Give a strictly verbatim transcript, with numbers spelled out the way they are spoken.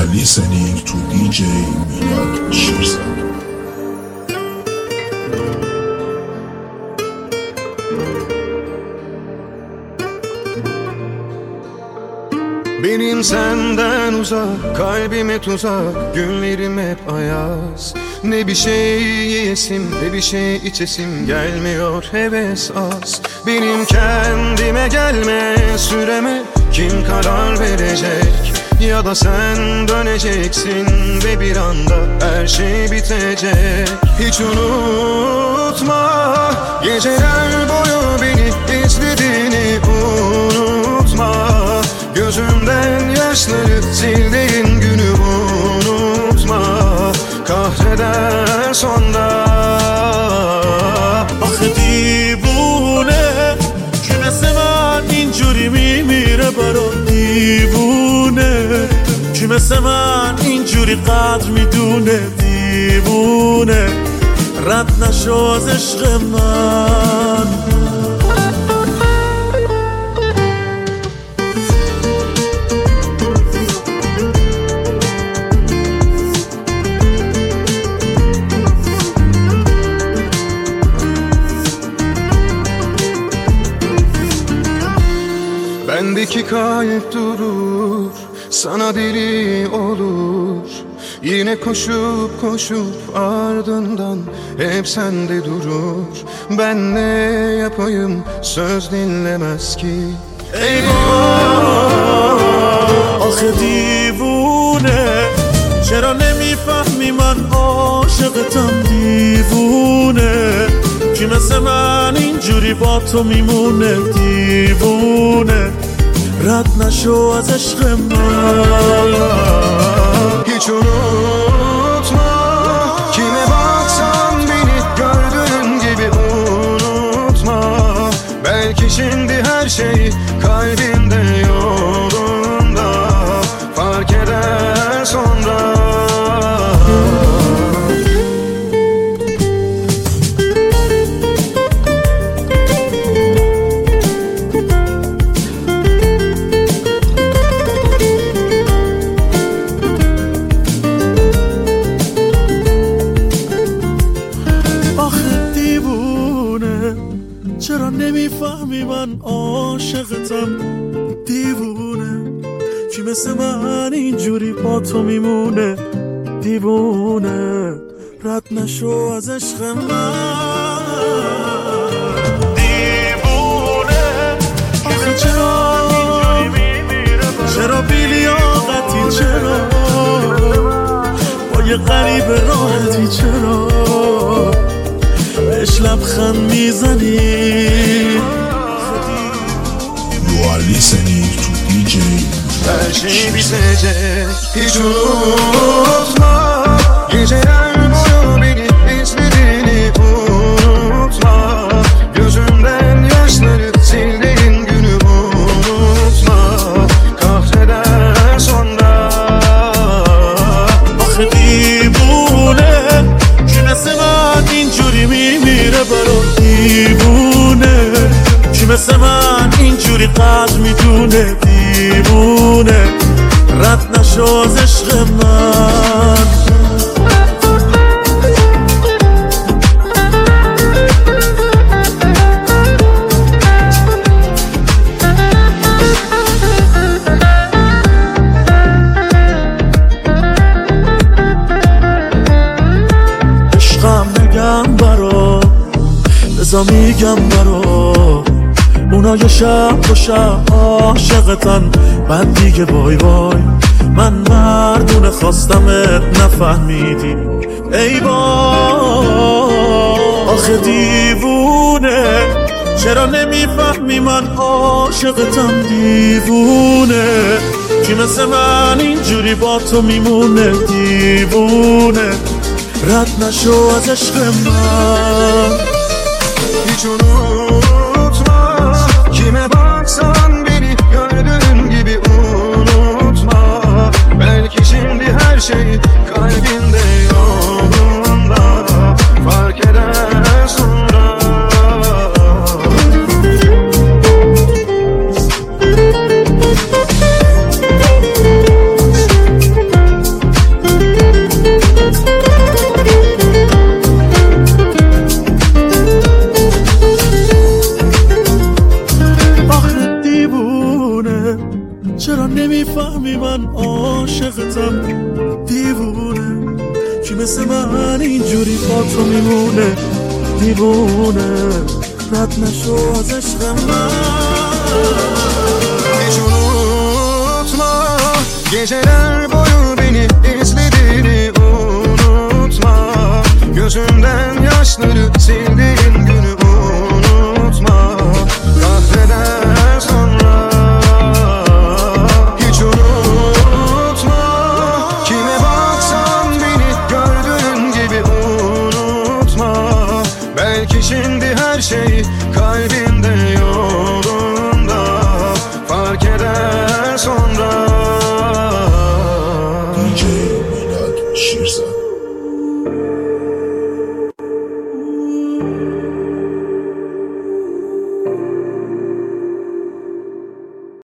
are listening to دی جی میلاد شیرزاد. Benim senden uzak, kalbime tuzak, günlerim hep ayaz. Ne bir şey yiyesim, ne bir şey içesim gelmiyor, heves az. Benim kendime gelme süreme kim karar verecek? Ya da sen döneceksin ve bir anda her şey bitecek. Hiç unutma, geceler boyu beni izlediğini unutma. Gözümden yaşları sildiğin günü unutma. Kahreder sonra. آخه دیوونه که مثل من اینجوری میمیره برا دیوونه که مثل من اینجوری قدر میدونه دیوونه رد نشو از عشق من. Bendeki kalp durur, sana deli olur. Yine koşup koşup ardından hep sende durur. Ben ne yapayım söz dinlemez ki. eyvah آخه دیوونه چرا نمیفهمی من عاشقتم دیوونه که مثل من اینجوری با تو میمونه دیوونه رد نشو از عشق من. Hiç unutma, kime baksan beni gördüğün gibi unutma. Belki şimdi her şey kalbinde yolunda, fark eder sonra. چرا نمیفهمی من عاشقتم دیوونه که مثل من اینجوری با تو میمونه دیوونه رد نشو از عشق من. دیوونه آخه چرا چرا بی‌لیاقتی چرا با یه غریب راحتی چرا بهش لبخند میزنی. You are listening to دی جی her şey bitecek. Hiç unutma, geceler boyu beni izlediğini unutma. Gözümden yaşları sildiğin günü unutma. Kahreder sonra. آخه دیوونه که مثل من اینجوری میمیره برا دیوونه که مثل من اینجوری قدر میدونه دیوونه رد نشو از عشق من. عشقم میگم برا بزا میگم برا اونا یه شب دو شب عاشقتن من دیگه وای وای من مردونه خواستمت نفهمیدی ای وای آخه دیوونه چرا نمیفهمی من عاشقتم دیوونه که مثل من اینجوری با تو میمونه دیوونه رد نشو از عشق من. Hiç unutma, kime baksan beni gördüğün gibi unutma. Belki şimdi her şey kalbinde yolunda, fark eder sonra. چرا نمیفهمی من عاشقتم دیوونه کی مثل من اینجوری با تو میمونه دیوونه رد نشو از عشق من Hiç unutma geceler boyu beni izlediğini unutma Gözümden yaşları sildiğin günü unutma Kahveden sonra hiç unutma Kime baksan beni gördüğün gibi unutma Belki şimdi her şey kalbinde yolunda Fark eder sonra D J